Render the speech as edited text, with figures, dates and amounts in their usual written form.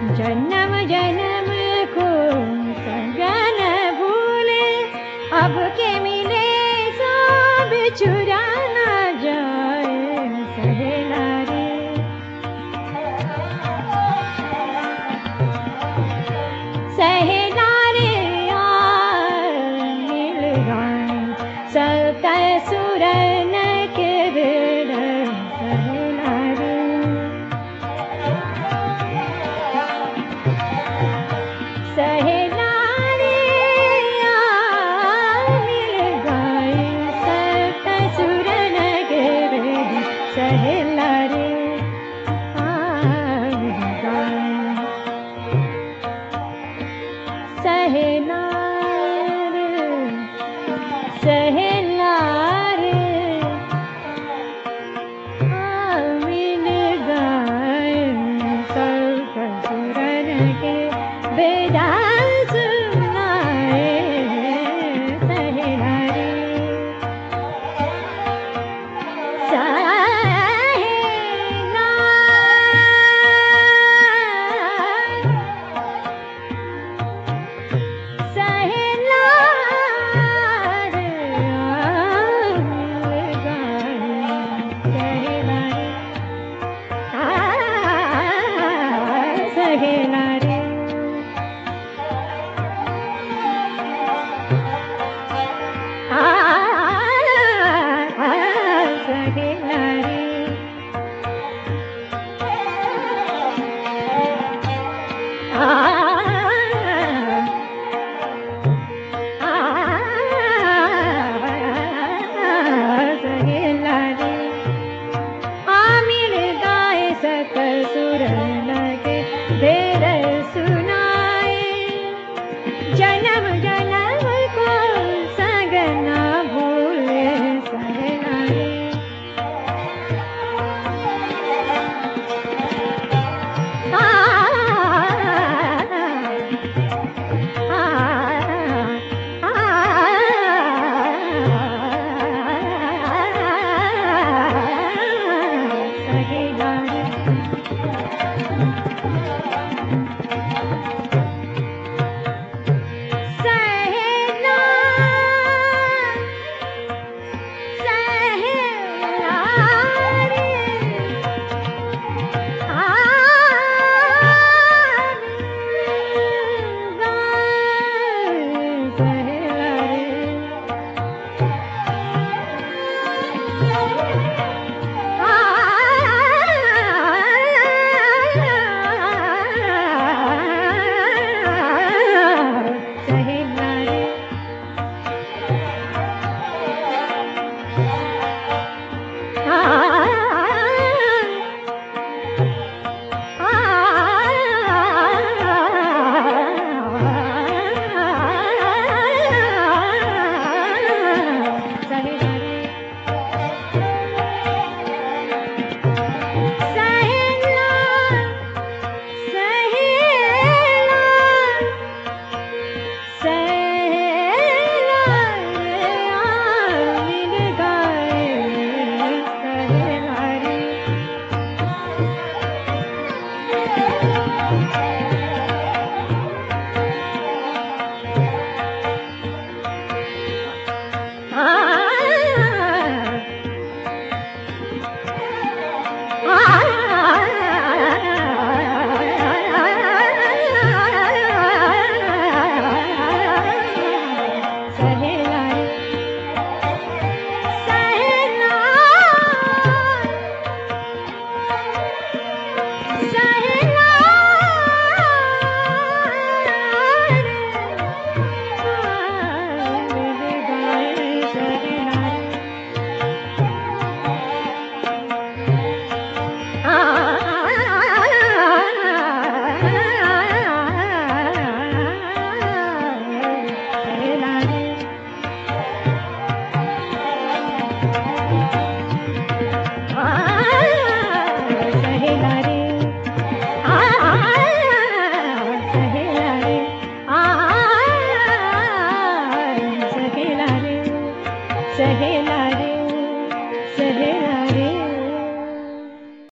जन्म जन्म को संगन भूले, अब के मिले सो बिछुड़ा न जाए सहेला रे। सहेला रे मिल गए सत सुरन के बेड़ सहेला रे। सहेला रे मिल गए सत सुरन के बेड़ सहेला रे। मिल गए सहेला रे सहेला रे मिल गए सब सुरन के बेड़ा सुनाए सहेला रे। सहेला रे मिल गए सहेला रे। सहेला रे सहेला रे। सहेला रे मिल गए सत सुरन के बेड़ सुनाए, जन्म जन्म को संग न भूले सहेला रे। सहेला रे